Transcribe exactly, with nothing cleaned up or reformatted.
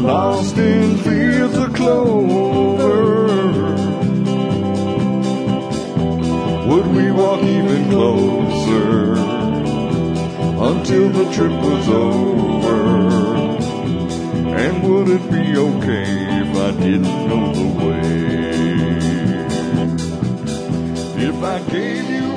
lost in fields of clover. Would we walk even closer until the trip was over? And would it be okay if I didn't know the way? If I gave you